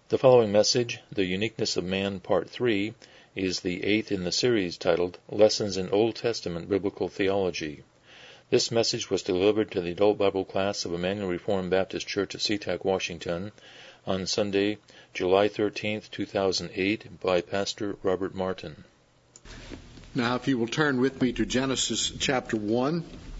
The following message, The Uniqueness of Man, Part 3, is the 8th in the series titled Lessons in Old Testament Biblical Theology. This message was delivered to the adult Bible class of Emmanuel Reformed Baptist Church at SeaTac, Washington, on Sunday, July 13, 2008, by Pastor Robert Martin. Now, if you will turn with me to Genesis chapter 1.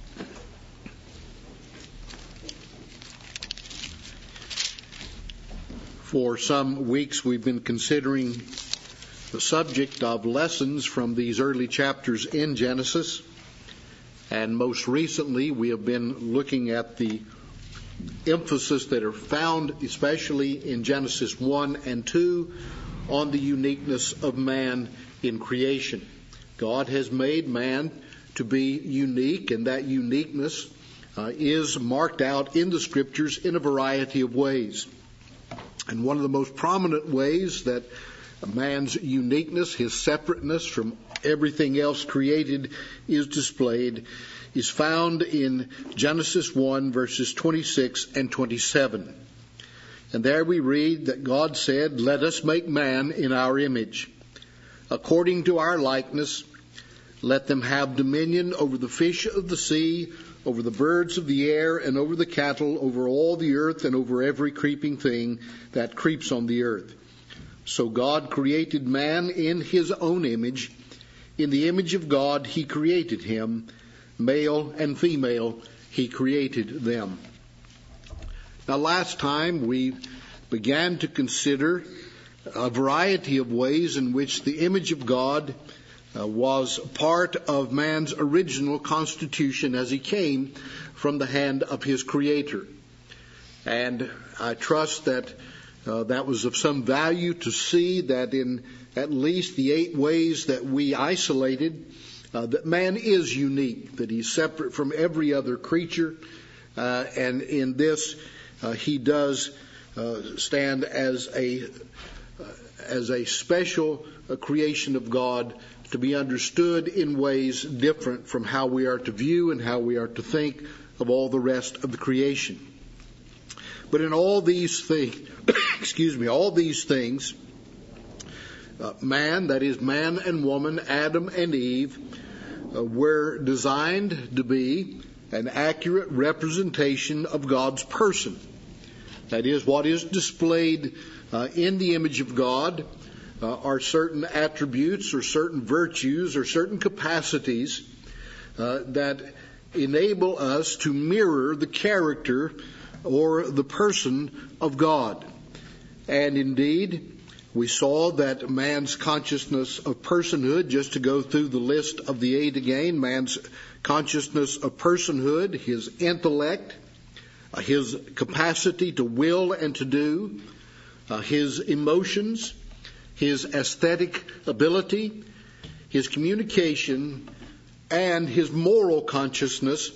For some weeks we've been considering the subject of lessons from these early chapters in Genesis. And most recently we have been looking at the emphasis that are found especially in Genesis 1 and 2 on the uniqueness of man in creation. God has made man to be unique, and that uniqueness is marked out in the Scriptures in a variety of ways. And one of the most prominent ways that man's uniqueness, his separateness from everything else created is displayed is found in Genesis 1, verses 26 and 27. And there we read that God said, "Let us make man in our image, according to our likeness. Let them have dominion over the fish of the sea, over the birds of the air, and over the cattle, over all the earth, and over every creeping thing that creeps on the earth." So God created man in his own image. In the image of God he created him. Male and female he created them. Now, last time we began to consider a variety of ways in which the image of God was part of man's original constitution as he came from the hand of his Creator. And I trust that that was of some value to see that in at least the 8 ways that we isolated, that man is unique, that he's separate from every other creature, and in this he does stand as a special creation of God, to be understood in ways different from how we are to view and how we are to think of all the rest of the creation. But in all these things, man, that is man and woman, Adam and Eve, were designed to be an accurate representation of God's person. That is, what is displayed in the image of God are certain attributes or certain virtues or certain capacities that enable us to mirror the character or the person of God. And indeed, we saw that man's consciousness of personhood, just to go through the list of the 8 again, man's consciousness of personhood, his intellect, his capacity to will and to do, his emotions, his aesthetic ability, his communication, and his moral consciousness,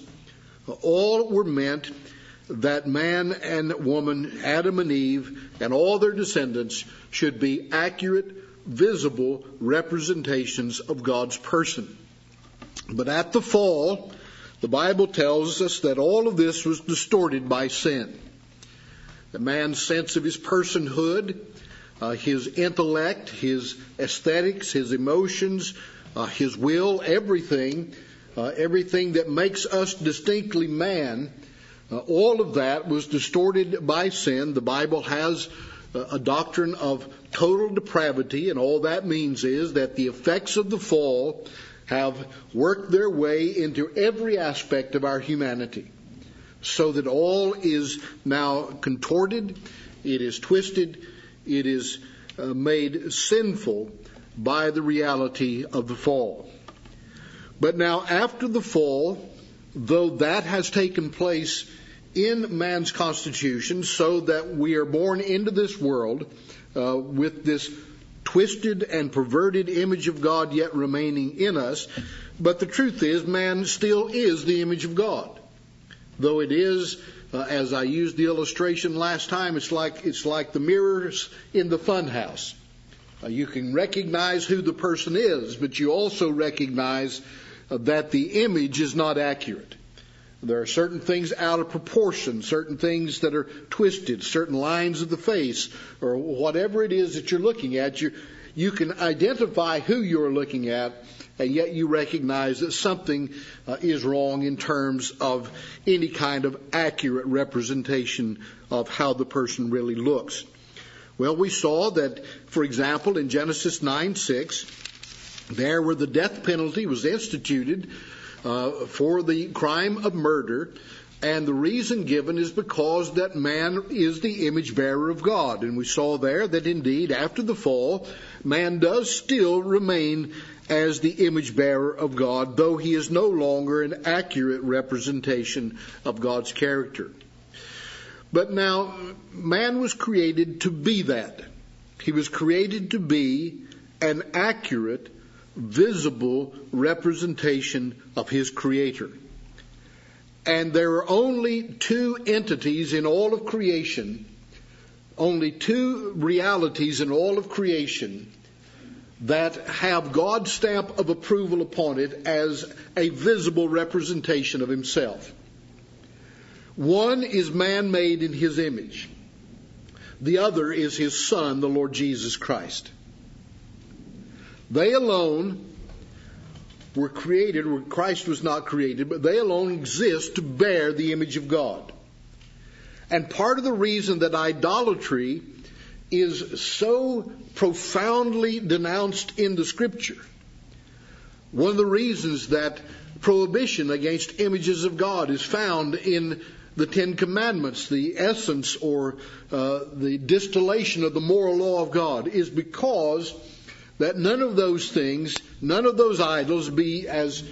all were meant that man and woman, Adam and Eve, and all their descendants should be accurate, visible representations of God's person. But at the fall, the Bible tells us that all of this was distorted by sin. The man's sense of his personhood, his intellect, his aesthetics, his emotions, his will, everything that makes us distinctly man, all of that was distorted by sin. The Bible has a doctrine of total depravity, and all that means is that the effects of the fall have worked their way into every aspect of our humanity, so that all is now contorted, it is twisted, it is made sinful by the reality of the fall. But now, after the fall, though that has taken place in man's constitution, so that we are born into this world with this twisted and perverted image of God yet remaining in us, but the truth is, man still is the image of God. Though it is, as I used the illustration last time, it's like the mirrors in the fun house. You can recognize who the person is, but you also recognize that the image is not accurate. There are certain things out of proportion, certain things that are twisted, certain lines of the face, or whatever it is that you're looking at. You can identify who you're looking at, and yet you recognize that something is wrong in terms of any kind of accurate representation of how the person really looks. Well, we saw that, for example, in Genesis 9:6, there where the death penalty was instituted for the crime of murder, and the reason given is because that man is the image bearer of God. And we saw there that indeed after the fall, man does still remain as the image bearer of God, though he is no longer an accurate representation of God's character. But now, man was created to be that. He was created to be an accurate, visible representation of his Creator. And there are only two entities in all of creation, only two realities in all of creation that have God's stamp of approval upon it as a visible representation of himself. One is man made in his image. The other is his Son, the Lord Jesus Christ. They alone were created, where Christ was not created, but they alone exist to bear the image of God. And part of the reason that idolatry is so profoundly denounced in the Scripture, one of the reasons that prohibition against images of God is found in the Ten Commandments, the essence or the distillation of the moral law of God, is because that none of those things, none of those idols, be as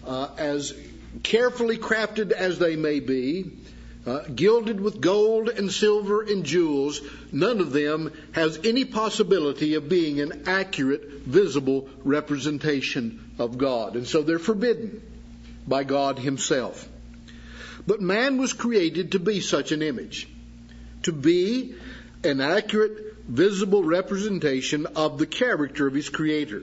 carefully crafted as they may be, gilded with gold and silver and jewels, none of them has any possibility of being an accurate, visible representation of God. And so they're forbidden by God himself. But man was created to be such an image, to be an accurate, visible representation of the character of his Creator.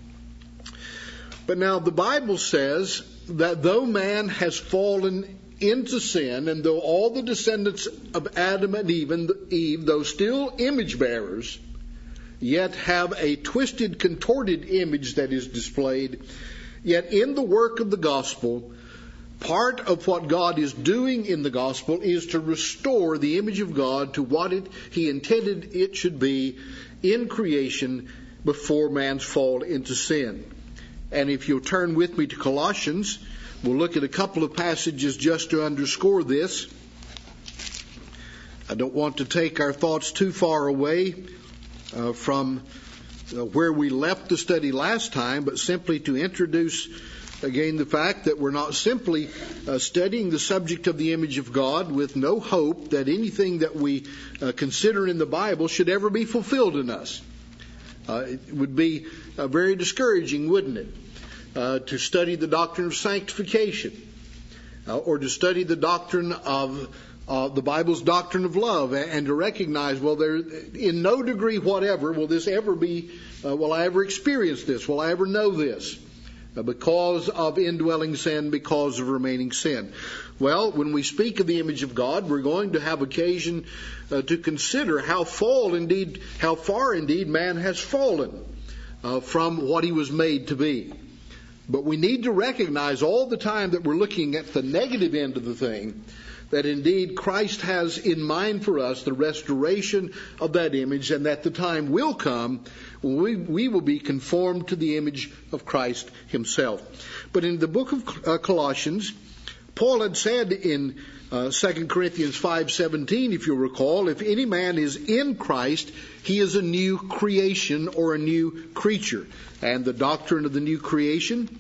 But now the Bible says that though man has fallen into sin, and though all the descendants of Adam and Eve, though still image bearers, yet have a twisted, contorted image that is displayed, yet in the work of the gospel, part of what God is doing in the gospel is to restore the image of God to what he intended it should be in creation before man's fall into sin. And if you'll turn with me to Colossians, we'll look at a couple of passages just to underscore this. I don't want to take our thoughts too far away from where we left the study last time, but simply to introduce again the fact that we're not simply studying the subject of the image of God with no hope that anything that we consider in the Bible should ever be fulfilled in us. It would be very discouraging, wouldn't it, to study the doctrine of sanctification or to study the doctrine of the Bible's doctrine of love and to recognize, well, there in no degree whatever will this ever be, will I ever experience this, will I ever know this? Because of indwelling sin, because of remaining sin. Well, when we speak of the image of God, we're going to have occasion to consider how far indeed man has fallen from what he was made to be. But we need to recognize all the time that we're looking at the negative end of the thing, that indeed Christ has in mind for us the restoration of that image, and that the time will come when we will be conformed to the image of Christ himself. But in the book of Colossians, Paul had said in 2 Corinthians 5:17, if you'll recall, if any man is in Christ, he is a new creation or a new creature. And the doctrine of the new creation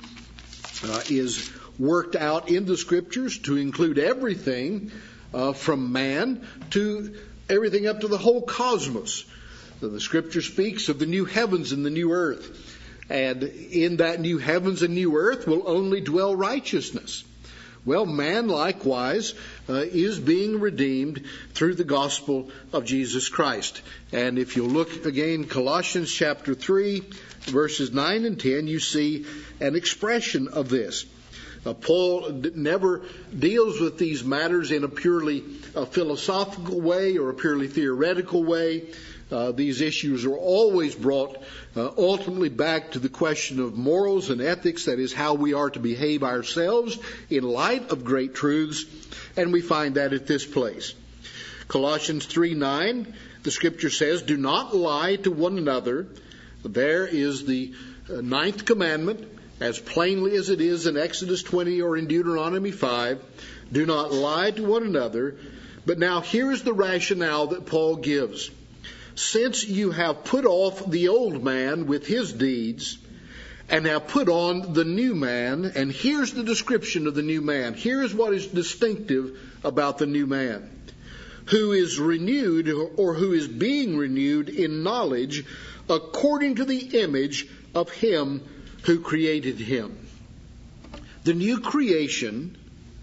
is worked out in the Scriptures to include everything from man to everything up to the whole cosmos. The Scripture speaks of the new heavens and the new earth. And in that new heavens and new earth will only dwell righteousness. Well, man likewise is being redeemed through the gospel of Jesus Christ. And if you'll look again, Colossians chapter 3, verses 9 and 10, you see an expression of this. Paul never deals with these matters in a purely philosophical way or a purely theoretical way. These issues are always brought ultimately back to the question of morals and ethics, that is, how we are to behave ourselves in light of great truths, and we find that at this place. Colossians 3:9, the Scripture says, "Do not lie to one another." There is the ninth commandment, as plainly as it is in Exodus 20 or in Deuteronomy 5. Do not lie to one another. But now here is the rationale that Paul gives. Since you have put off the old man with his deeds and have put on the new man, and here's the description of the new man. Here's what is distinctive about the new man. Who is renewed, or who is being renewed in knowledge according to the image of him who created him. The new creation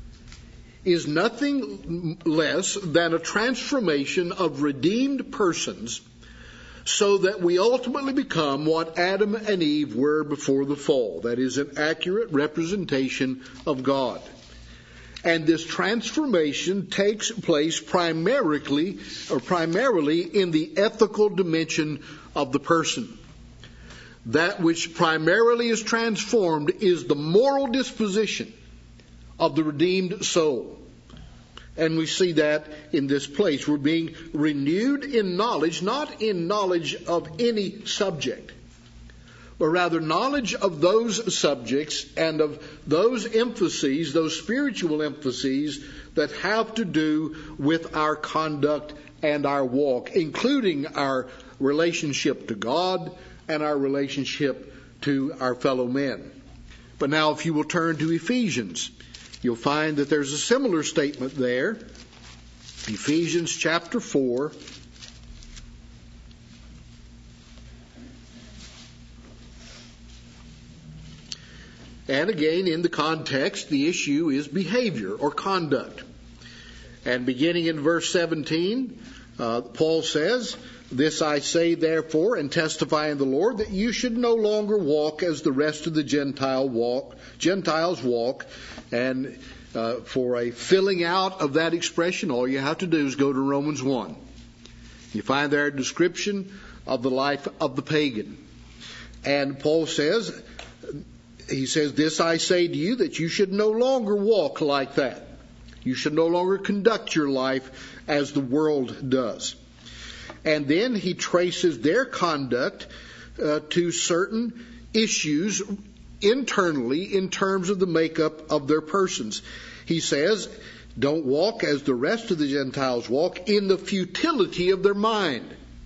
is nothing less than a transformation of redeemed persons so that we ultimately become what Adam and Eve were before the fall. That is an accurate representation of God. And this transformation takes place primarily in the ethical dimension of the person. That which primarily is transformed is the moral disposition of the redeemed soul. And we see that in this place. We're being renewed in knowledge, not in knowledge of any subject, but rather knowledge of those subjects and of those emphases, those spiritual emphases that have to do with our conduct and our walk, including our relationship to God and our relationship to our fellow men. But now if you will turn to Ephesians, you'll find that there's a similar statement there. Ephesians chapter 4. And again, in the context, the issue is behavior or conduct. And beginning in verse 17, Paul says, "This I say, therefore, and testify in the Lord, that you should no longer walk as the rest of the Gentiles walk." And for a filling out of that expression, all you have to do is go to Romans 1. You find there a description of the life of the pagan. And Paul says, "This I say to you, that you should no longer walk like that. You should no longer conduct your life as the world does." And then he traces their conduct to certain issues internally in terms of the makeup of their persons. He says, don't walk as the rest of the Gentiles walk, in the futility of their mind.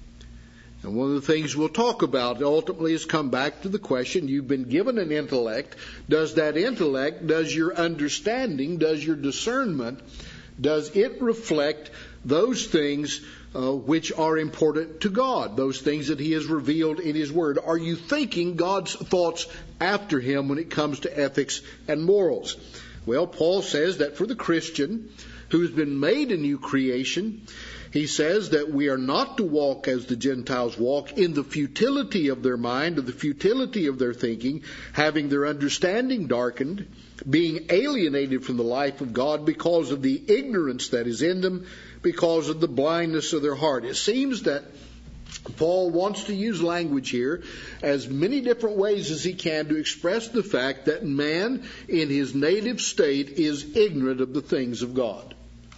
And one of the things we'll talk about ultimately is come back to the question, you've been given an intellect. Does that intellect, does your understanding, does your discernment, does it reflect those things which are important to God, those things that He has revealed in His Word? Are you thinking God's thoughts after Him when it comes to ethics and morals? Well, Paul says that for the Christian who's been made a new creation, he says that we are not to walk as the Gentiles walk, in the futility of their mind, or the futility of their thinking, having their understanding darkened, being alienated from the life of God because of the ignorance that is in them, because of the blindness of their heart. It seems that Paul wants to use language here as many different ways as he can to express the fact that man in his native state is ignorant of the things of God.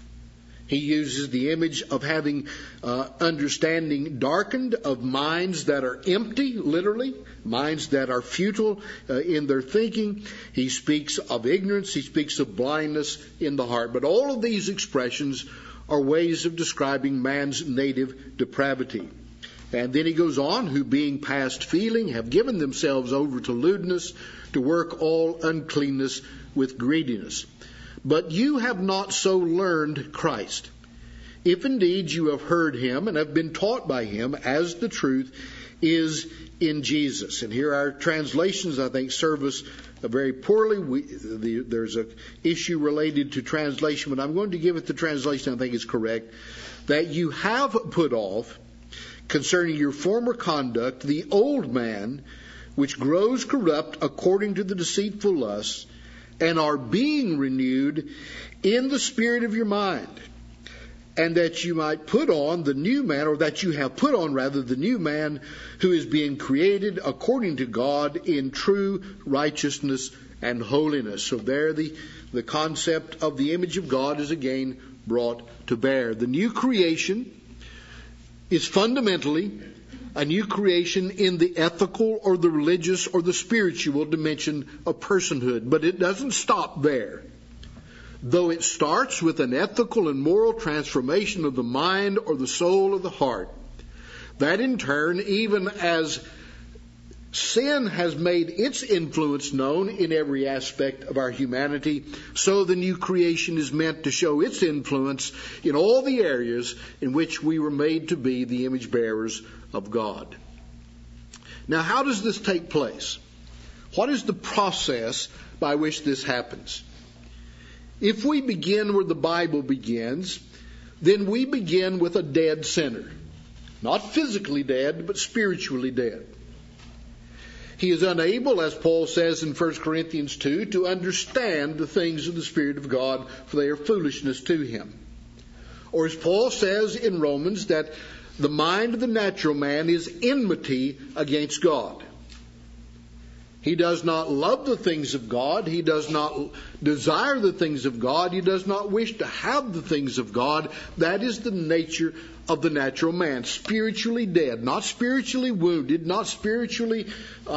He uses the image of having understanding darkened, of minds that are empty, literally, minds that are futile in their thinking. He speaks of ignorance. He speaks of blindness in the heart. But all of these expressions are ways of describing man's native depravity. And then he goes on, who being past feeling have given themselves over to lewdness, to work all uncleanness with greediness. But you have not so learned Christ, if indeed you have heard Him and have been taught by Him, as the truth is in Jesus. And here our translations, I think, serve us very poorly. There's an issue related to translation, but I'm going to give it the translation I think is correct. That you have put off, concerning your former conduct, the old man, which grows corrupt according to the deceitful lusts, and are being renewed in the spirit of your mind, and that you might put on the new man, or that you have put on rather the new man, who is being created according to God in true righteousness and holiness. So there the concept of the image of God is again brought to bear. The new creation is fundamentally a new creation in the ethical or the religious or the spiritual dimension of personhood. But it doesn't stop there. Though it starts with an ethical and moral transformation of the mind or the soul or the heart, that in turn, even as sin has made its influence known in every aspect of our humanity, so the new creation is meant to show its influence in all the areas in which we were made to be the image bearers of God. Now, how does this take place? What is the process by which this happens? If we begin where the Bible begins, then we begin with a dead sinner. Not physically dead, but spiritually dead. He is unable, as Paul says in 1 Corinthians 2, to understand the things of the Spirit of God, for they are foolishness to him. Or as Paul says in Romans, that the mind of the natural man is enmity against God. He does not love the things of God. He does not desire the things of God. He does not wish to have the things of God. That is the nature of the natural man. Spiritually dead, not spiritually wounded, not spiritually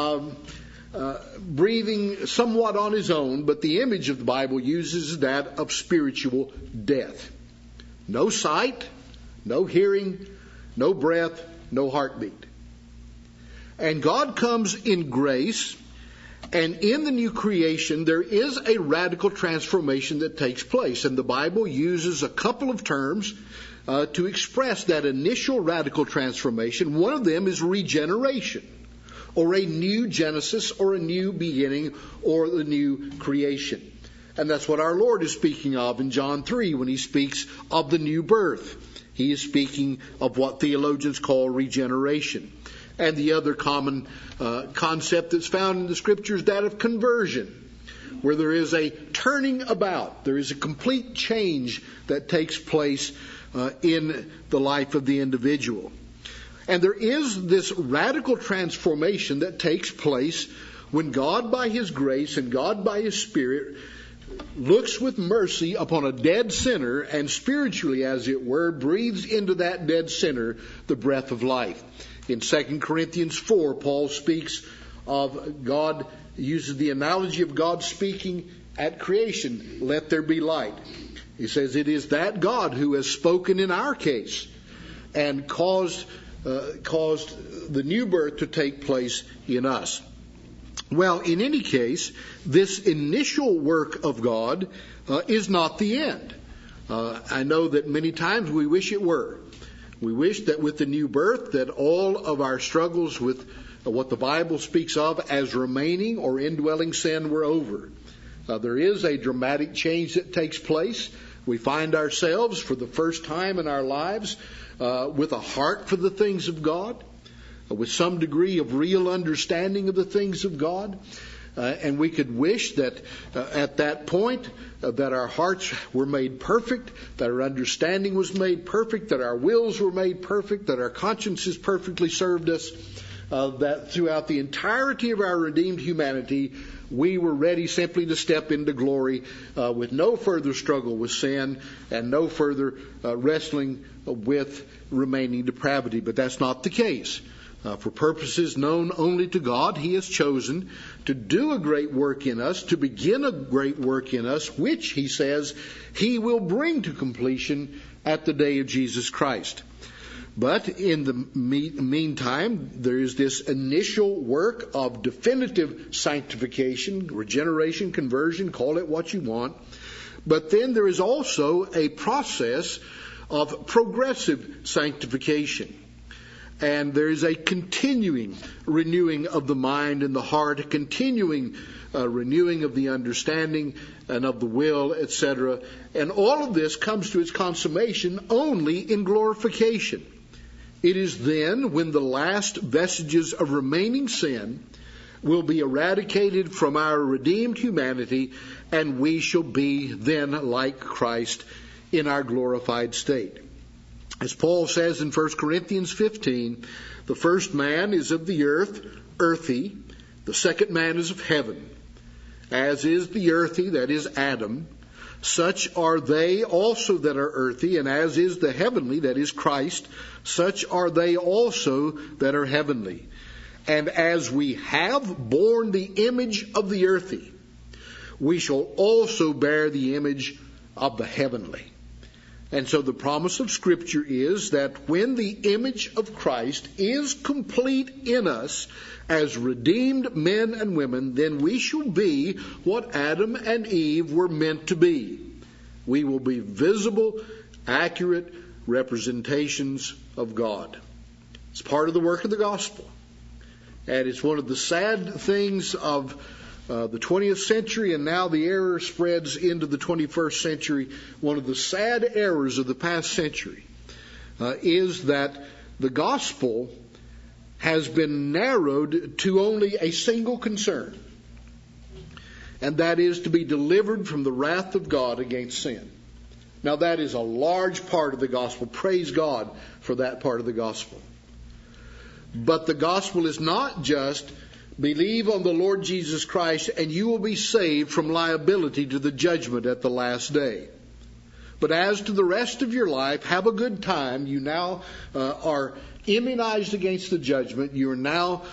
breathing somewhat on his own, but the image of the Bible uses that of spiritual death. No sight, no hearing, no breath, no heartbeat. And God comes in grace. And in the new creation, there is a radical transformation that takes place. And the Bible uses a couple of terms to express that initial radical transformation. One of them is regeneration, or a new Genesis, or a new beginning, or the new creation. And that's what our Lord is speaking of in John 3 when he speaks of the new birth. He is speaking of what theologians call regeneration. And the other common concept that's found in the Scriptures, that of conversion, where there is a turning about. There is a complete change that takes place in the life of the individual. And there is this radical transformation that takes place when God by His grace and God by His Spirit looks with mercy upon a dead sinner and spiritually, as it were, breathes into that dead sinner the breath of life. In 2 Corinthians 4, Paul speaks of God, uses the analogy of God speaking at creation, let there be light. He says it is that God who has spoken in our case and caused the new birth to take place in us. Well, in any case, this initial work of God is not the end. I know that many times we wish it were. We wish that with the new birth that all of our struggles with what the Bible speaks of as remaining or indwelling sin were over. There is a dramatic change that takes place. We find ourselves for the first time in our lives with a heart for the things of God, with some degree of real understanding of the things of God. And we could wish that at that point that our hearts were made perfect, that our understanding was made perfect, that our wills were made perfect, that our consciences perfectly served us, that throughout the entirety of our redeemed humanity, we were ready simply to step into glory with no further struggle with sin and no further wrestling with remaining depravity. But that's not the case. For purposes known only to God, He has chosen to do a great work in us, to begin a great work in us, which, He says, He will bring to completion at the day of Jesus Christ. But in the meantime, there is this initial work of definitive sanctification, regeneration, conversion, call it what you want. But then there is also a process of progressive sanctification. And there is a continuing renewing of the mind and the heart, a continuing renewing of the understanding and of the will, etc. And all of this comes to its consummation only in glorification. It is then when the last vestiges of remaining sin will be eradicated from our redeemed humanity, and we shall be then like Christ in our glorified state. As Paul says in 1 Corinthians 15, the first man is of the earth, earthy. The second man is of heaven. As is the earthy, that is Adam, such are they also that are earthy, and as is the heavenly, that is Christ, such are they also that are heavenly. And as we have borne the image of the earthy, we shall also bear the image of the heavenly. And so the promise of Scripture is that when the image of Christ is complete in us as redeemed men and women, then we shall be what Adam and Eve were meant to be. We will be visible, accurate representations of God. It's part of the work of the gospel. And it's one of the sad things of the 20th century, and now the error spreads into the 21st century. One of the sad errors of the past century is that the gospel has been narrowed to only a single concern, and that is to be delivered from the wrath of God against sin. Now that is a large part of the gospel. Praise God for that part of the gospel. But the gospel is not just believe on the Lord Jesus Christ and you will be saved from liability to the judgment at the last day. But as to the rest of your life, have a good time. You now are immunized against the judgment. You are now,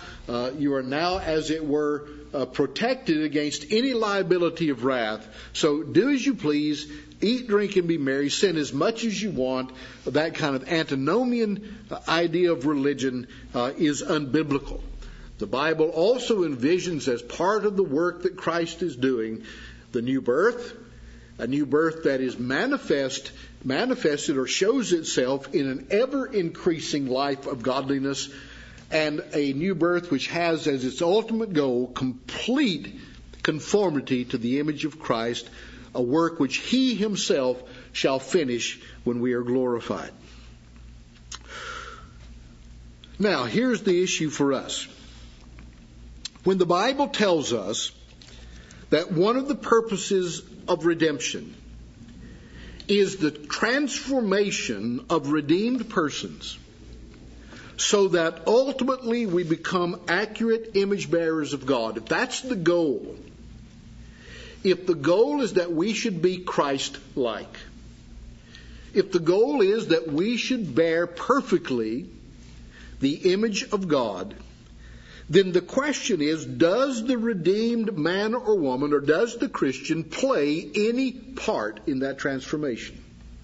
as it were, protected against any liability of wrath. So do as you please. Eat, drink, and be merry. Sin as much as you want. That kind of antinomian idea of religion is unbiblical. The Bible also envisions as part of the work that Christ is doing the new birth, a new birth that is manifested or shows itself in an ever-increasing life of godliness, and a new birth which has as its ultimate goal complete conformity to the image of Christ, a work which He Himself shall finish when we are glorified. Now, here's the issue for us. When the Bible tells us that one of the purposes of redemption is the transformation of redeemed persons so that ultimately we become accurate image bearers of God, if that's the goal, if the goal is that we should be Christ-like, if the goal is that we should bear perfectly the image of God, then the question is, does the redeemed man or woman, or does the Christian play any part in that transformation?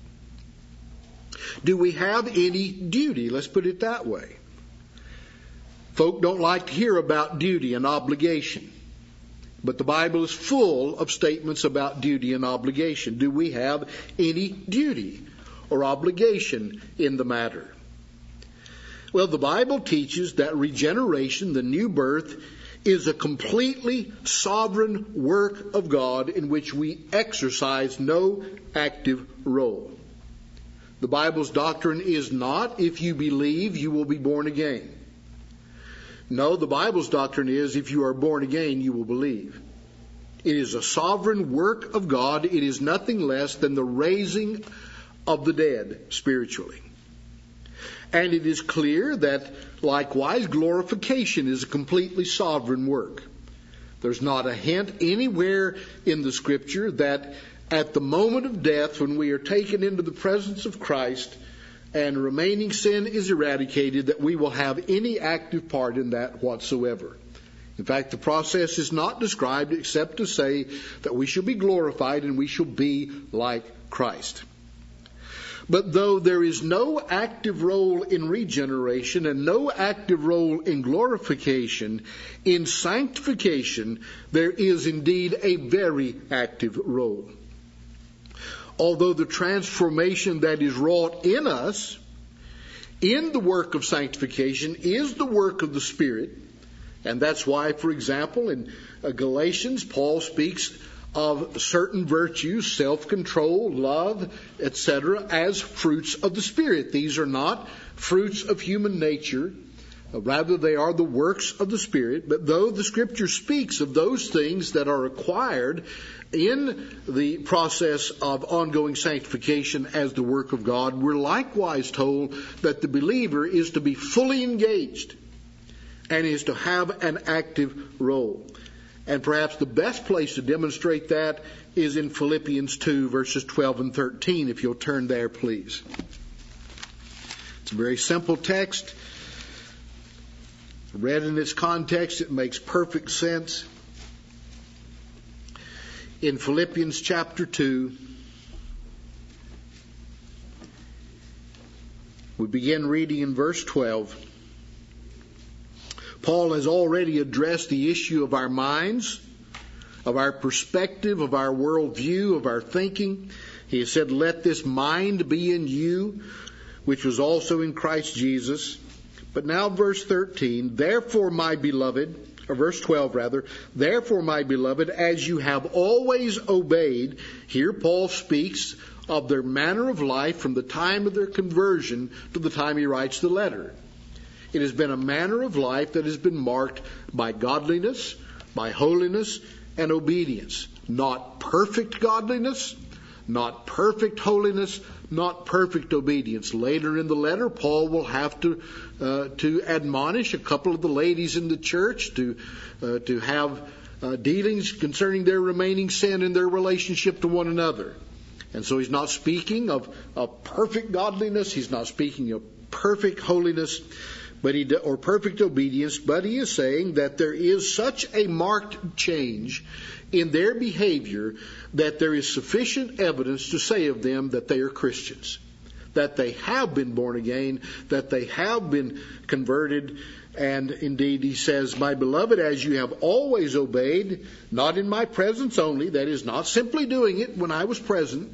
Do we have any duty? Let's put it that way. Folk don't like to hear about duty and obligation, but the Bible is full of statements about duty and obligation. Do we have any duty or obligation in the matter? Well, the Bible teaches that regeneration, the new birth, is a completely sovereign work of God in which we exercise no active role. The Bible's doctrine is not, if you believe, you will be born again. No, the Bible's doctrine is, if you are born again, you will believe. It is a sovereign work of God. It is nothing less than the raising of the dead spiritually. And it is clear that, likewise, glorification is a completely sovereign work. There's not a hint anywhere in the Scripture that at the moment of death, when we are taken into the presence of Christ and remaining sin is eradicated, that we will have any active part in that whatsoever. In fact, the process is not described except to say that we shall be glorified and we shall be like Christ. But though there is no active role in regeneration and no active role in glorification, in sanctification there is indeed a very active role. Although the transformation that is wrought in us in the work of sanctification is the work of the Spirit, and that's why, for example, in Galatians, Paul speaks of certain virtues, self-control, love, etc., as fruits of the Spirit. These are not fruits of human nature. Rather, they are the works of the Spirit. But though the Scripture speaks of those things that are required in the process of ongoing sanctification as the work of God, we're likewise told that the believer is to be fully engaged and is to have an active role. And perhaps the best place to demonstrate that is in Philippians 2, verses 12 and 13, if you'll turn there, please. It's a very simple text. Read in its context, it makes perfect sense. In Philippians chapter 2, we begin reading in verse 12. Paul has already addressed the issue of our minds, of our perspective, of our worldview, of our thinking. He has said, "Let this mind be in you, which was also in Christ Jesus." But now verse 13, "Therefore, my beloved," or verse 12 rather, "Therefore, my beloved, as you have always obeyed," here Paul speaks of their manner of life from the time of their conversion to the time he writes the letter. It has been a manner of life that has been marked by godliness, by holiness, and obedience. Not perfect godliness, not perfect holiness, not perfect obedience. Later in the letter, Paul will have to admonish a couple of the ladies in the church to have dealings concerning their remaining sin in their relationship to one another. And so he's not speaking of perfect godliness. He's not speaking of perfect holiness, or perfect obedience, but he is saying that there is such a marked change in their behavior that there is sufficient evidence to say of them that they are Christians, that they have been born again, that they have been converted. And indeed, he says, "My beloved, as you have always obeyed, not in my presence only," that is, not simply doing it when I was present,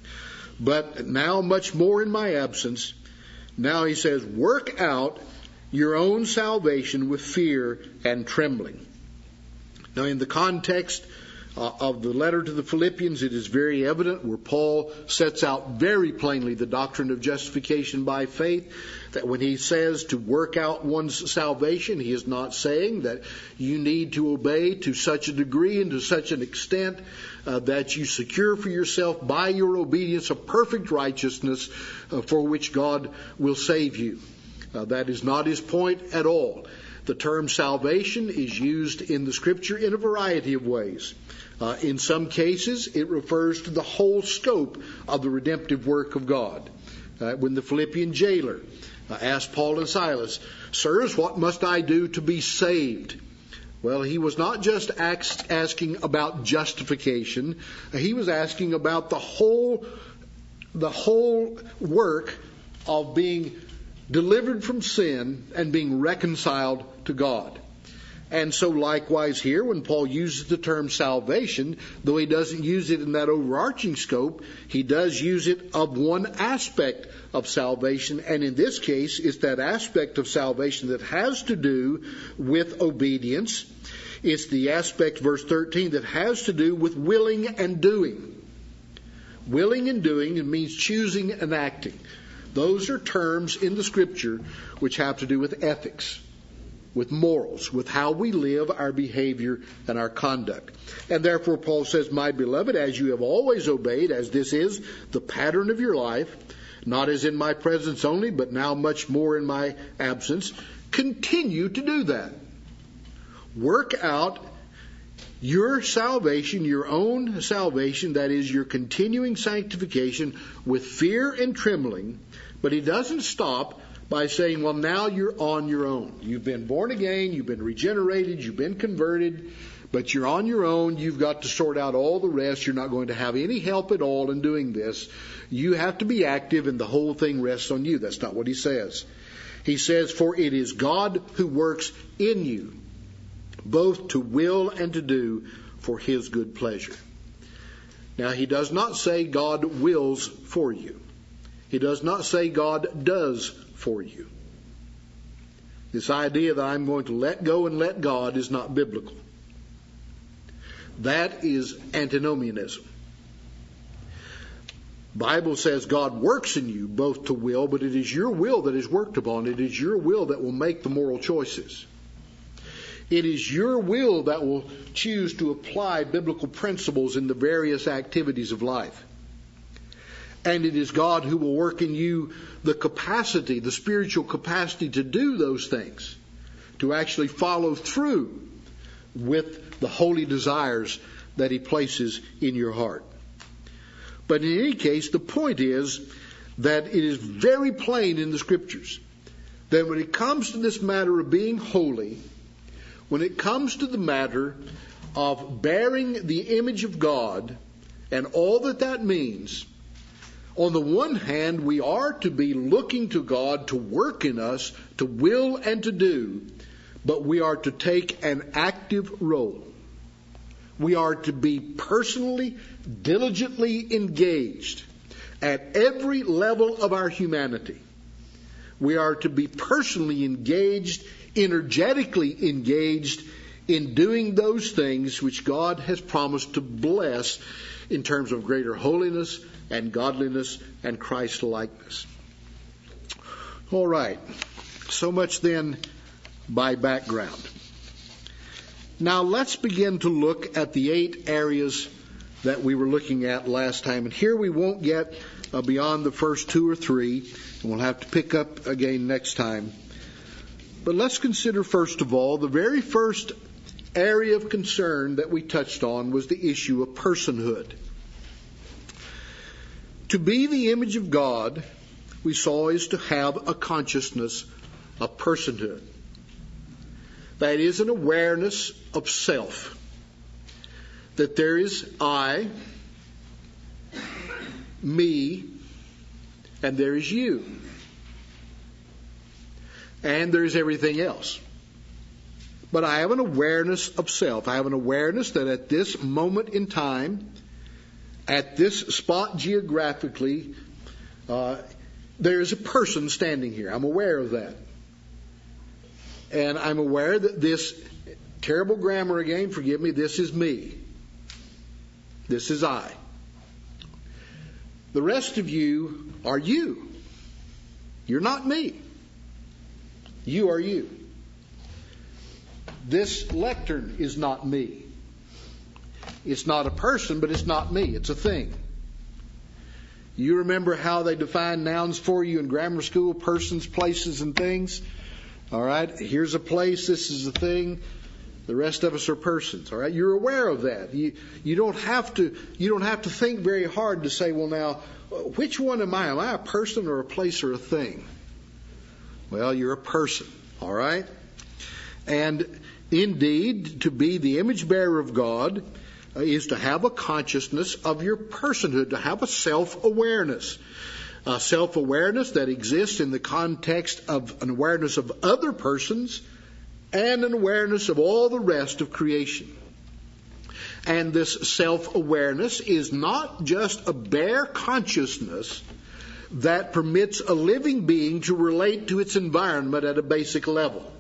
but now much more in my absence. Now he says, "Work out your own salvation with fear and trembling." Now, in the context of the letter to the Philippians, it is very evident where Paul sets out very plainly the doctrine of justification by faith, that when he says to work out one's salvation, he is not saying that you need to obey to such a degree and to such an extent that you secure for yourself by your obedience a perfect righteousness for which God will save you. That is not his point at all. The term salvation is used in the Scripture in a variety of ways. In some cases, it refers to the whole scope of the redemptive work of God. When the Philippian jailer asked Paul and Silas, "Sirs, what must I do to be saved?" Well, he was not just asking about justification. He was asking about the whole work of being delivered from sin and being reconciled to God. And so likewise here, when Paul uses the term salvation, though he doesn't use it in that overarching scope, he does use it of one aspect of salvation. And in this case, it's that aspect of salvation that has to do with obedience. It's the aspect, verse 13, that has to do with willing and doing. Willing and doing, it means choosing and acting. Those are terms in the Scripture which have to do with ethics, with morals, with how we live, our behavior, and our conduct. And therefore Paul says, "My beloved, as you have always obeyed," as this is the pattern of your life, "not as in my presence only, but now much more in my absence, continue to do that." Work out your salvation, your own salvation, that is your continuing sanctification, with fear and trembling. But he doesn't stop by saying, well, now you're on your own. You've been born again, you've been regenerated, you've been converted, but you're on your own. You've got to sort out all the rest. You're not going to have any help at all in doing this. You have to be active, and the whole thing rests on you. That's not what he says. He says, "For it is God who works in you, both to will and to do for his good pleasure." Now, he does not say God wills for you. He does not say God does for you. This idea that I'm going to let go and let God is not biblical. That is antinomianism. Bible says God works in you both to will, but it is your will that is worked upon. It is your will that will make the moral choices. It is your will that will choose to apply biblical principles in the various activities of life. And it is God who will work in you the capacity, the spiritual capacity to do those things, to actually follow through with the holy desires that He places in your heart. But in any case, the point is that it is very plain in the Scriptures that when it comes to this matter of being holy, when it comes to the matter of bearing the image of God and all that that means, on the one hand, we are to be looking to God to work in us, to will and to do, but we are to take an active role. We are to be personally, diligently engaged at every level of our humanity. We are to be personally engaged, energetically engaged in doing those things which God has promised to bless in terms of greater holiness and godliness and Christ-likeness. All right. So much then by background. Now let's begin to look at the 8 areas that we were looking at last time. And here we won't get beyond the first 2 or 3, and we'll have to pick up again next time. But let's consider, first of all, the very first area of concern that we touched on was the issue of personhood. To be the image of God, we saw, is to have a consciousness of personhood. That is an awareness of self. That there is I, me, and there is you. And there is everything else. But I have an awareness of self. I have an awareness that at this moment in time, at this spot geographically, there is a person standing here. I'm aware of that. And I'm aware that this, terrible grammar again, forgive me, this is me. This is I. The rest of you are you. You're not me. You are you. This lectern is not me. It's not a person, but it's not me. It's a thing. You remember how they define nouns for you in grammar school? Persons, places, and things. All right. Here's a place. This is a thing. The rest of us are persons. All right. You're aware of that. You don't have to think very hard to say, well, now, which one am I? Am I a person or a place or a thing? Well, you're a person. All right. And indeed, to be the image bearer of God is to have a consciousness of your personhood, to have a self-awareness. A self-awareness that exists in the context of an awareness of other persons and an awareness of all the rest of creation. And this self-awareness is not just a bare consciousness that permits a living being to relate to its environment at a basic level.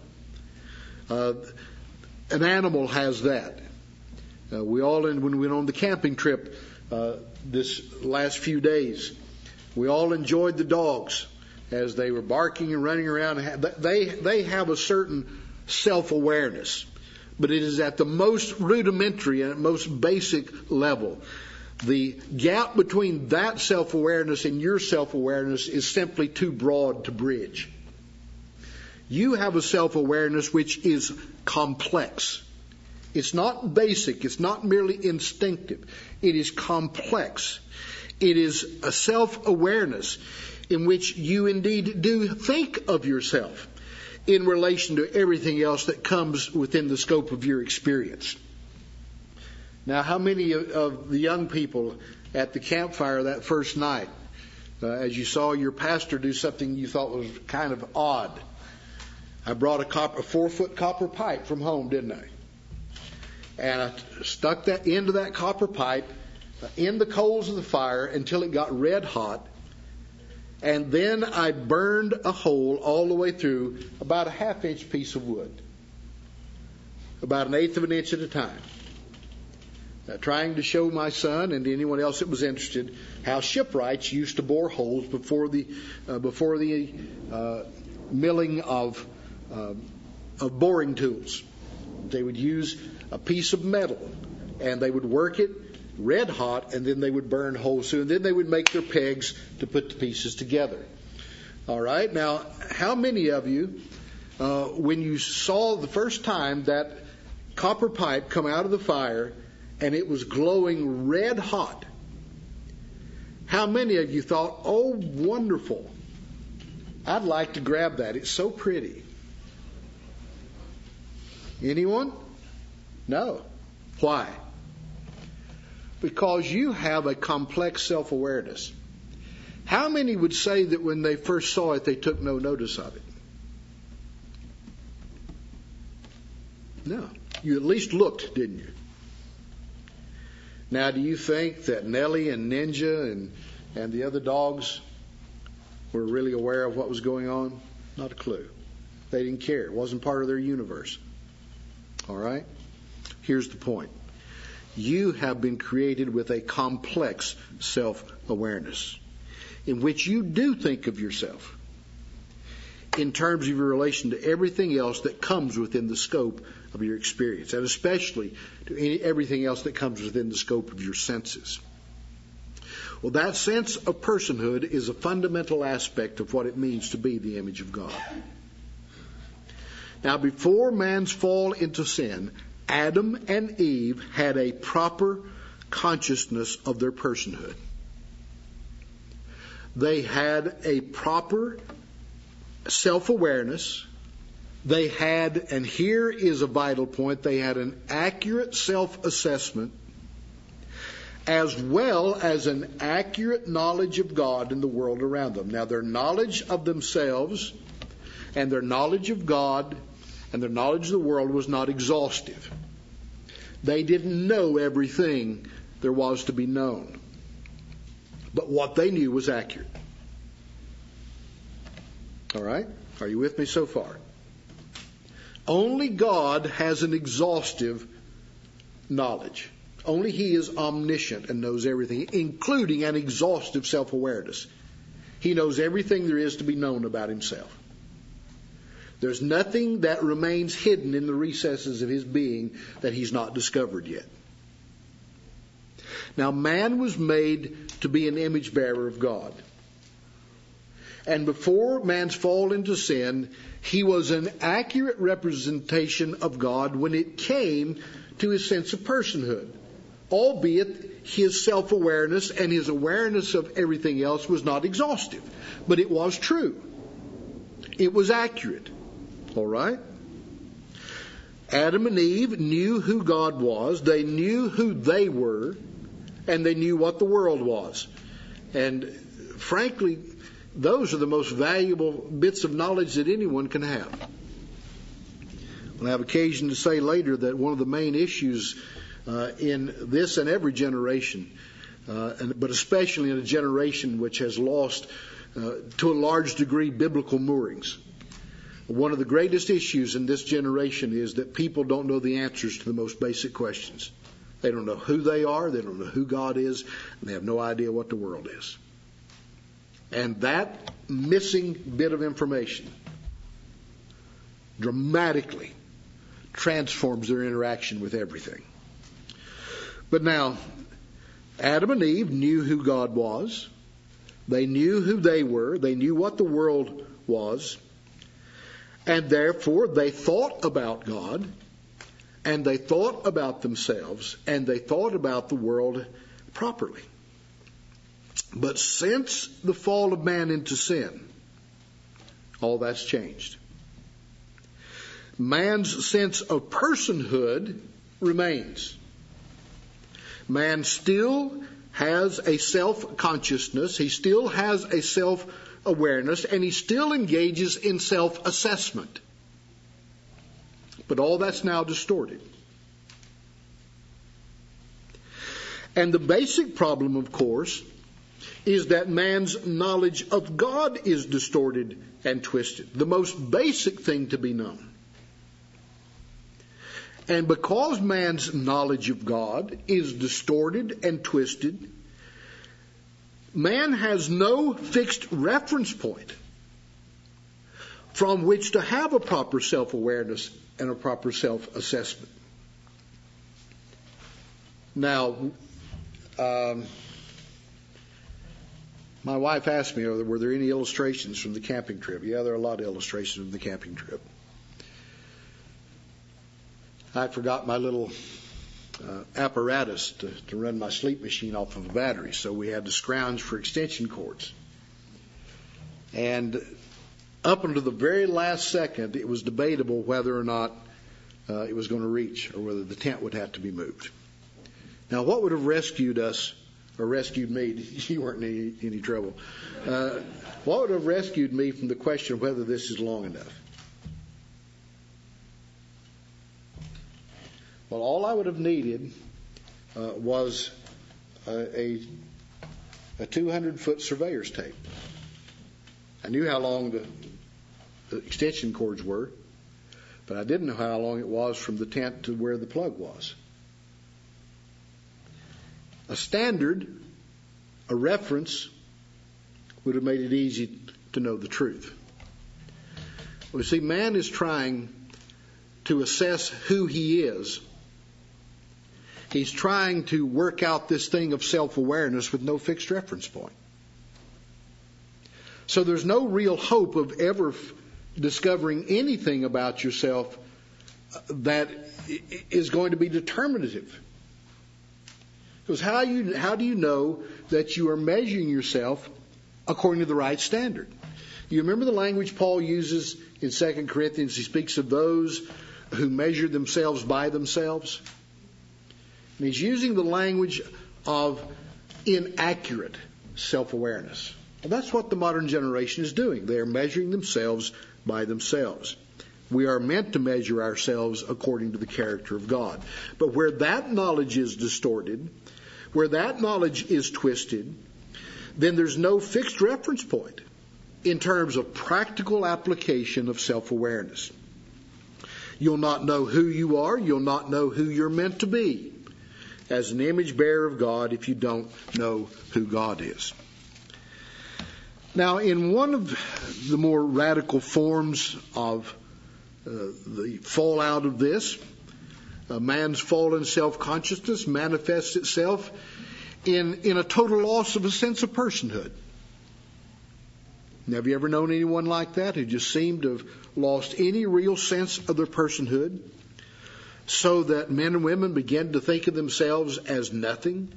An animal has that. We all, when we went on the camping trip this last few days, we all enjoyed the dogs as they were barking and running around. They have a certain self-awareness, but it is at the most rudimentary and most basic level. The gap between that self-awareness and your self-awareness is simply too broad to bridge. You have a self-awareness which is complex. It's not basic. It's not merely instinctive. It is complex. It is a self-awareness in which you indeed do think of yourself in relation to everything else that comes within the scope of your experience. Now, how many of the young people at the campfire that first night, as you saw your pastor do something you thought was kind of odd? I brought a 4-foot copper pipe from home, didn't I? And I stuck that into that copper pipe in the coals of the fire until it got red hot. And then I burned a hole all the way through about a 1/2-inch piece of wood, about 1/8 of an inch at a time. trying to show my son and anyone else that was interested how shipwrights used to bore holes before the milling of boring tools. They would use a piece of metal and they would work it red hot, and then they would burn holes through, and then they would make their pegs to put the pieces together. All right. Now, how many of you, when you saw the first time that copper pipe come out of the fire and it was glowing red hot, how many of you thought, oh, wonderful, I'd like to grab that. It's so pretty. Anyone? No. Why? Because you have a complex self-awareness. How many would say that when they first saw it, they took no notice of it? No. You at least looked, didn't you? Now, do you think that Nellie and Ninja and the other dogs were really aware of what was going on? Not a clue. They didn't care. It wasn't part of their universe. All right? Here's the point. You have been created with a complex self-awareness in which you do think of yourself in terms of your relation to everything else that comes within the scope of your experience, and especially to everything else that comes within the scope of your senses. Well, that sense of personhood is a fundamental aspect of what it means to be the image of God. Now, before man's fall into sin, Adam and Eve had a proper consciousness of their personhood. They had a proper self-awareness. They had, and here is a vital point, they had an accurate self-assessment as well as an accurate knowledge of God and the world around them. Now, their knowledge of themselves and their knowledge of God and their knowledge of the world was not exhaustive. They didn't know everything there was to be known. But what they knew was accurate. All right? Are you with me so far? Only God has an exhaustive knowledge. Only He is omniscient and knows everything, including an exhaustive self-awareness. He knows everything there is to be known about Himself. There's nothing that remains hidden in the recesses of His being that He's not discovered yet. Now, man was made to be an image bearer of God. And before man's fall into sin, he was an accurate representation of God when it came to his sense of personhood. Albeit his self-awareness and his awareness of everything else was not exhaustive. But it was true. It was accurate. All right? Adam and Eve knew who God was. They knew who they were. And they knew what the world was. And frankly, those are the most valuable bits of knowledge that anyone can have. We'll have occasion to say later that one of the main issues in this and every generation, but especially in a generation which has lost, to a large degree, biblical moorings. One of the greatest issues in this generation is that people don't know the answers to the most basic questions. They don't know who they are, they don't know who God is, and they have no idea what the world is. And that missing bit of information dramatically transforms their interaction with everything. But now, Adam and Eve knew who God was. They knew who they were. They knew what the world was. And therefore, they thought about God, and they thought about themselves, and they thought about the world properly. But since the fall of man into sin, all that's changed. Man's sense of personhood remains. Man still has a self-consciousness, he still has a self-awareness, and he still engages in self-assessment. But all that's now distorted. And the basic problem, of course, is that man's knowledge of God is distorted and twisted. The most basic thing to be known. And because man's knowledge of God is distorted and twisted, man has no fixed reference point from which to have a proper self-awareness and a proper self-assessment. Now, my wife asked me, were there any illustrations from the camping trip? Yeah, there are a lot of illustrations from the camping trip. I forgot my little apparatus to run my sleep machine off of a battery, so we had to scrounge for extension cords. And up until the very last second, it was debatable whether or not it was going to reach, or whether the tent would have to be moved. Now, what would have rescued us, or rescued me? You weren't in any trouble. What would have rescued me from the question of whether this is long enough? Well, all I would have needed was a 200-foot surveyor's tape. I knew how long the extension cords were, but I didn't know how long it was from the tent to where the plug was. A standard, a reference, would have made it easy to know the truth. Well, see, man is trying to assess who he is. He's trying to work out this thing of self-awareness with no fixed reference point. So there's no real hope of ever discovering anything about yourself that is going to be determinative. Because how do you know that you are measuring yourself according to the right standard? You remember the language Paul uses in 2 Corinthians? He speaks of those who measure themselves by themselves. And he's using the language of inaccurate self-awareness. Well, that's what the modern generation is doing. They are measuring themselves by themselves. We are meant to measure ourselves according to the character of God. But where that knowledge is distorted, where that knowledge is twisted, then there's no fixed reference point in terms of practical application of self-awareness. You'll not know who you are. You'll not know who you're meant to be as an image bearer of God if you don't know who God is. Now, in one of the more radical forms of the fallout of this, man's fallen self-consciousness manifests itself in a total loss of a sense of personhood. Have you ever known anyone like that who just seemed to have lost any real sense of their personhood, so that men and women began to think of themselves as nothing,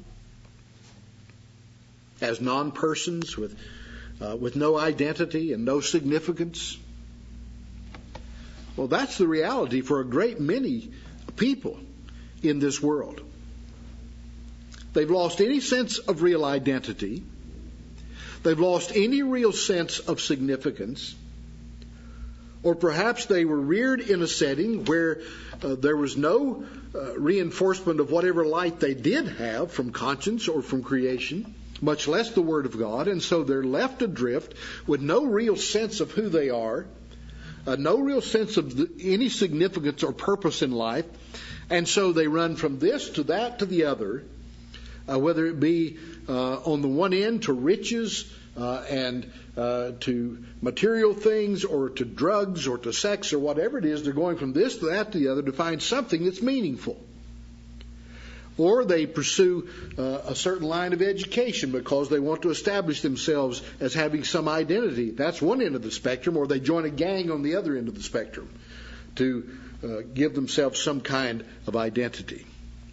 as non-persons with no identity and no significance? Well, that's the reality for a great many people in this world. They've lost any sense of real identity. They've lost any real sense of significance. Or perhaps they were reared in a setting where there was no reinforcement of whatever light they did have from conscience or from creation, much less the Word of God, and so they're left adrift with no real sense of who they are, no real sense of any significance or purpose in life, and so they run from this to that to the other, whether it be on the one end to riches and to material things, or to drugs, or to sex, or whatever it is. They're going from this to that to the other to find something that's meaningful. Or they pursue a certain line of education because they want to establish themselves as having some identity. That's one end of the spectrum. Or they join a gang on the other end of the spectrum to give themselves some kind of identity.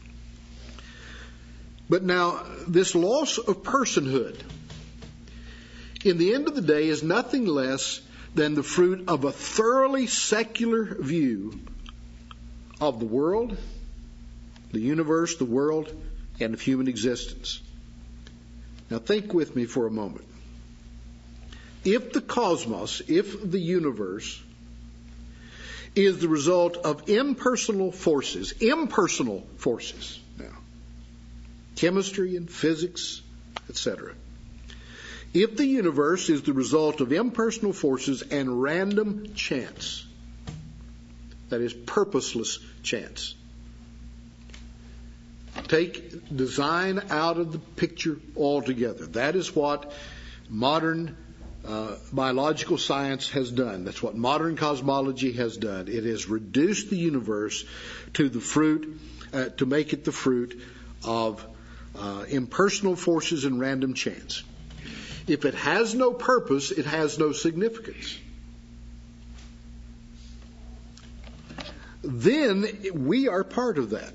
But now, this loss of personhood, in the end of the day, is nothing less than the fruit of a thoroughly secular view of the world, the universe, the world, and of human existence. Now think with me for a moment. If the cosmos, if the universe, is the result of impersonal forces now, chemistry and physics, etc. If the universe is the result of impersonal forces and random chance, that is purposeless chance, take design out of the picture altogether. That is what modern biological science has done. That's what modern cosmology has done. It has reduced the universe to the fruit, to make it the fruit of impersonal forces and random chance. If it has no purpose, it has no significance. Then we are part of that.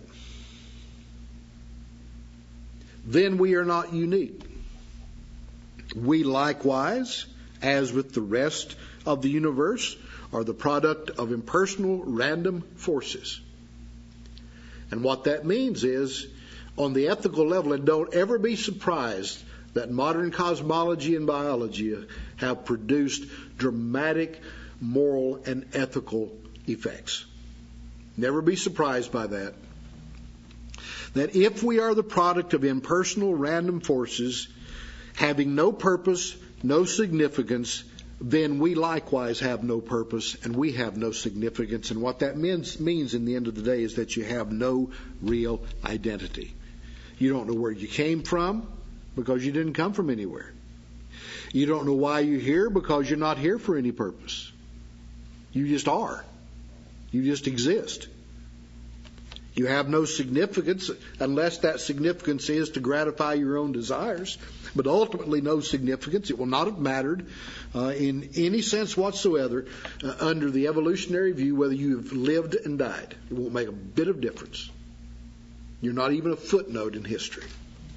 Then we are not unique. We likewise, as with the rest of the universe, are the product of impersonal random forces. And what that means is, on the ethical level, and don't ever be surprised that modern cosmology and biology have produced dramatic moral and ethical effects. Never be surprised by that. That if we are the product of impersonal random forces, having no purpose, no significance, then we likewise have no purpose and we have no significance. And what that means in the end of the day is that you have no real identity. You don't know where you came from because you didn't come from anywhere. You don't know why you're here because you're not here for any purpose. You just are. You just exist. You have no significance unless that significance is to gratify your own desires, but ultimately no significance. It will not have mattered in any sense whatsoever under the evolutionary view whether you have lived and died. It won't make a bit of difference. You're not even a footnote in history.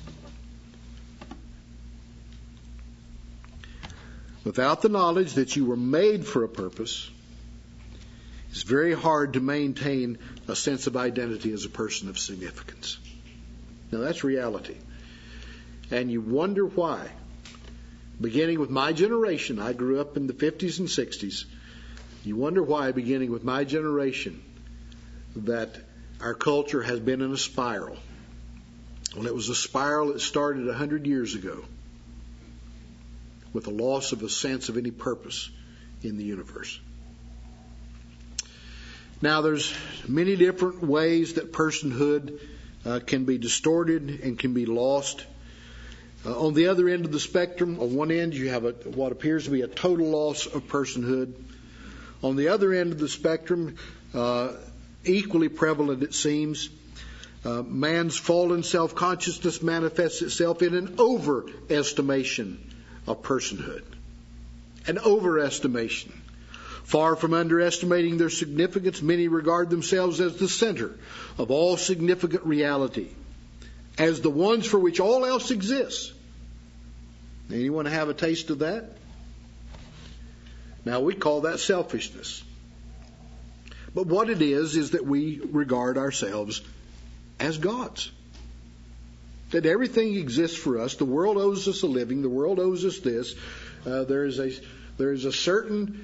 Without the knowledge that you were made for a purpose, it's very hard to maintain a sense of identity as a person of significance. Now that's reality. And you wonder why. Beginning with my generation, I grew up in the 50s and 60s. You wonder why, beginning with my generation, that our culture has been in a spiral. Well, it was a spiral that started 100 years ago with the loss of a sense of any purpose in the universe. Now, there's many different ways that personhood can be distorted and can be lost. On the other end of the spectrum, on one end you have what appears to be a total loss of personhood. On the other end of the spectrum, equally prevalent it seems, man's fallen self-consciousness manifests itself in an overestimation of personhood. An overestimation. Far from underestimating their significance, many regard themselves as the center of all significant reality, as the ones for which all else exists. Anyone have a taste of that? Now, we call that selfishness. But what it is that we regard ourselves as gods. That everything exists for us. The world owes us a living. The world owes us this. There is a certain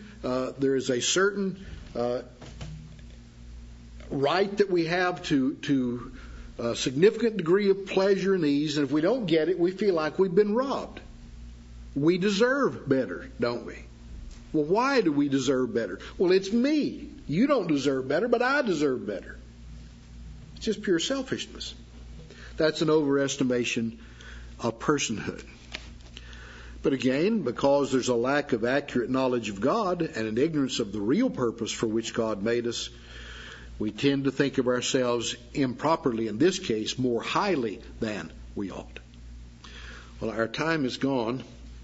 right that we have to a significant degree of pleasure and ease, and if we don't get it, we feel like we've been robbed. We deserve better, don't we? Well, why do we deserve better? Well, it's me. You don't deserve better, but I deserve better. It's just pure selfishness. That's an overestimation of personhood. But again, because there's a lack of accurate knowledge of God and an ignorance of the real purpose for which God made us, we tend to think of ourselves improperly, in this case, more highly than we ought. Well, our time is gone.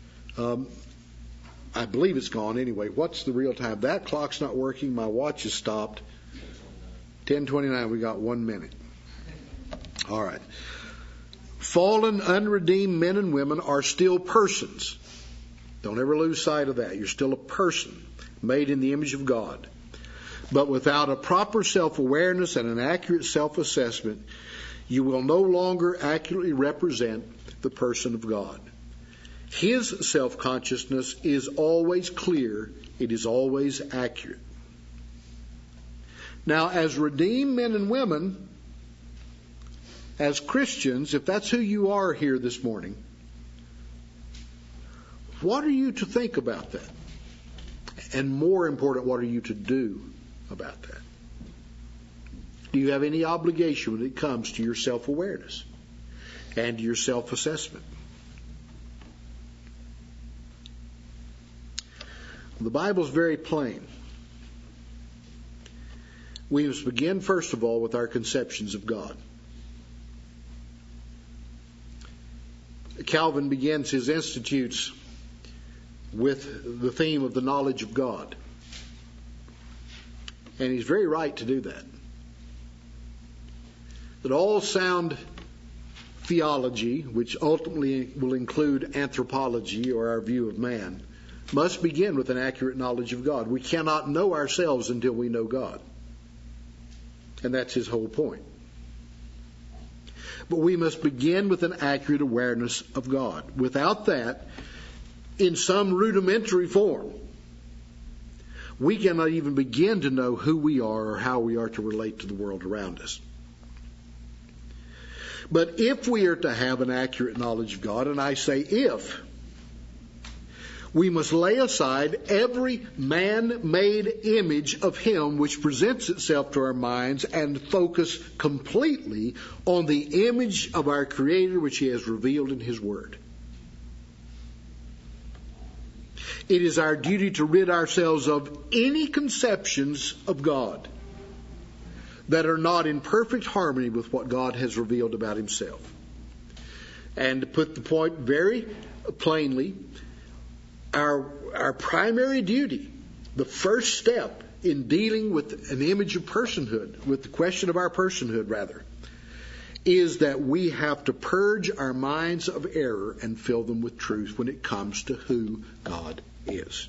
I believe it's gone anyway. What's the real time? That clock's not working. My watch has stopped. 10:29. We got 1 minute. All right. Fallen, unredeemed men and women are still persons. Don't ever lose sight of that. You're still a person made in the image of God. But without a proper self-awareness and an accurate self-assessment, you will no longer accurately represent the person of God. His self-consciousness is always clear. It is always accurate. Now, as redeemed men and women, as Christians, if that's who you are here this morning, what are you to think about that? And more important, what are you to do about that? Do you have any obligation when it comes to your self-awareness and your self-assessment? The Bible is very plain. We must begin, first of all, with our conceptions of God. Calvin begins his Institutes with the theme of the knowledge of God. And he's very right to do that. That all sound theology, which ultimately will include anthropology or our view of man, must begin with an accurate knowledge of God. We cannot know ourselves until we know God. And that's his whole point. But we must begin with an accurate awareness of God. Without that, in some rudimentary form, we cannot even begin to know who we are or how we are to relate to the world around us. But if we are to have an accurate knowledge of God, and I say if, we must lay aside every man-made image of Him which presents itself to our minds and focus completely on the image of our Creator which He has revealed in His Word. It is our duty to rid ourselves of any conceptions of God that are not in perfect harmony with what God has revealed about Himself. And to put the point very plainly, our primary duty, the first step in dealing with an image of personhood, with the question of our personhood rather, is that we have to purge our minds of error and fill them with truth when it comes to who God is.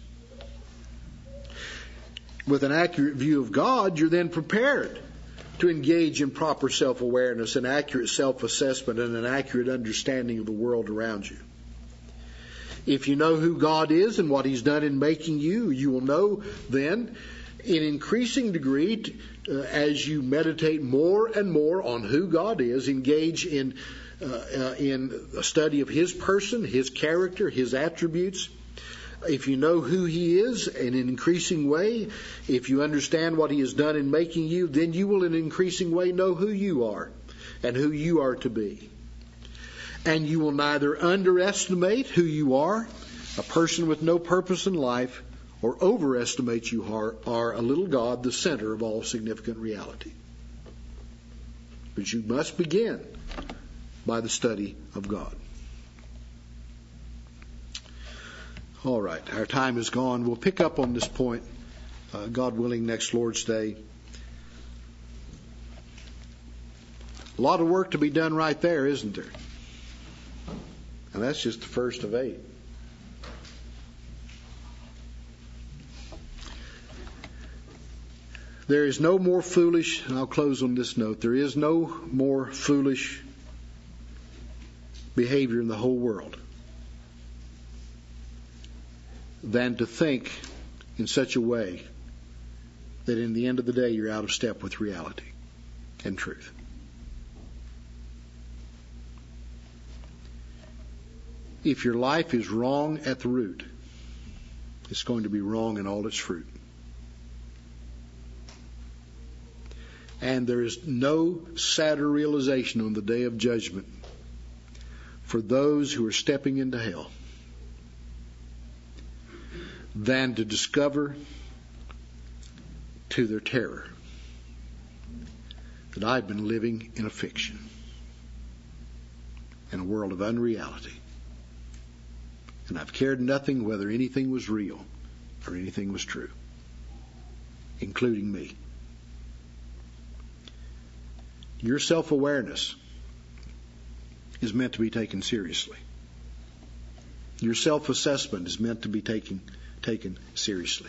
With an accurate view of God, you're then prepared to engage in proper self-awareness, an accurate self-assessment, and an accurate understanding of the world around you. If you know who God is and what He's done in making you, you will know then, in increasing degree, as you meditate more and more on who God is, engage in a study of His person, His character, His attributes. If you know who He is in an increasing way, if you understand what He has done in making you, then you will in an increasing way know who you are and who you are to be. And you will neither underestimate who you are, a person with no purpose in life, or overestimate you are a little God, the center of all significant reality. But you must begin by the study of God. All right, our time is gone. We'll pick up on this point, God willing, next Lord's Day. A lot of work to be done right there, isn't there? And that's just the first of 8. There is no more foolish, and I'll close on this note, there is no more foolish behavior in the whole world than to think in such a way that in the end of the day you're out of step with reality and truth. If your life is wrong at the root, it's going to be wrong in all its fruit. And there is no sadder realization on the day of judgment for those who are stepping into hell than to discover to their terror that I've been living in a fiction, in a world of unreality. And I've cared nothing whether anything was real or anything was true, including me. Your self-awareness is meant to be taken seriously. Your self-assessment is meant to be taken seriously.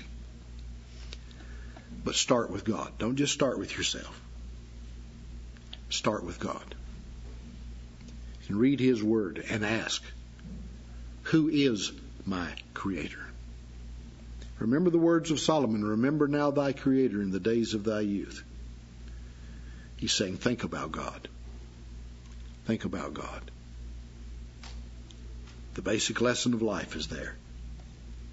But start with God. Don't just start with yourself. Start with God. And read His Word and ask, who is my Creator? Remember the words of Solomon, remember now thy Creator in the days of thy youth. He's saying, think about God. Think about God. The basic lesson of life is there.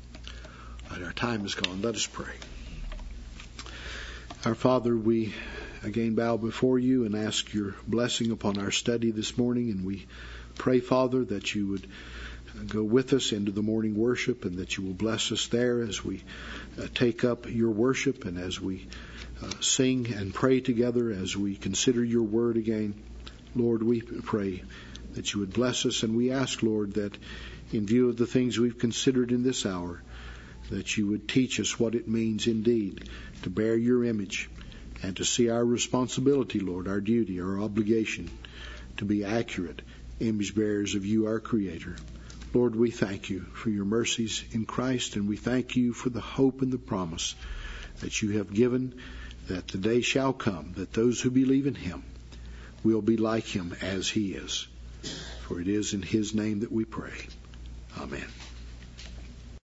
All right, our time is gone. Let us pray. Our Father, we again bow before you and ask your blessing upon our study this morning. And we pray, Father, that you would go with us into the morning worship and that you will bless us there as we take up your worship and as we sing and pray together, as we consider your word again. Lord, we pray that you would bless us, and we ask, Lord, that in view of the things we've considered in this hour, that you would teach us what it means indeed to bear your image and to see our responsibility, Lord, our duty, our obligation to be accurate image bearers of you, our Creator. Lord, we thank you for your mercies in Christ, and we thank you for the hope and the promise that you have given, that the day shall come that those who believe in him will be like him as he is. For it is in his name that we pray. Amen.